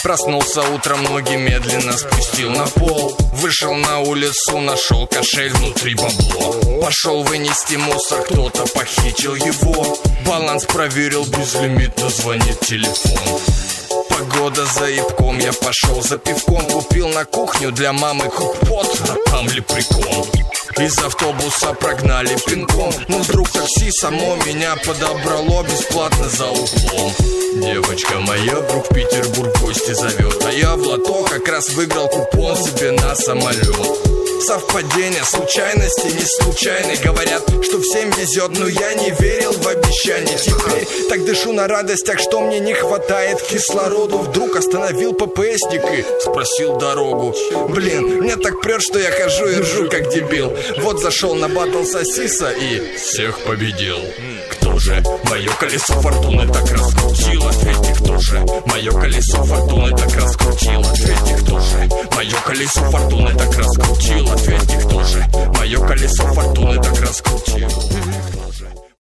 Проснулся утром, ноги медленно спустил на пол. Вышел на улицу, нашел кошель, внутри бабло. Пошел вынести мусор, кто-то похитил его. Баланс проверил, безлимитно звонит телефон. Погода за ебком, я пошел за пивком. Купил на кухню для мамы кукпот, а там лепрекон. Из автобуса прогнали пинком. Но вдруг такси само меня подобрало бесплатно за углом. Девочка моя вдруг в Петербург в гости зовет, а я в лото как раз выиграл купон себе на самолет. Совпадение, случайности не случайны. Говорят, что всем везет, но я не верил в обещания. Теперь так дышу на радостях, что мне не хватает кислороду. Вдруг остановил ППСник и спросил дорогу. Блин, мне так прет, что я хожу и ржу как дебил. Вот зашел на батл Сосиса и всех победил. Кто же мое колесо фортуны так раскрутил? Ответьте, кто же мое колесо фортуны так раскрутил? Ответьте, кто же мое колесо фортуны так раскрутил? Ответьте, кто же мое колесо фортуны так раскрутил?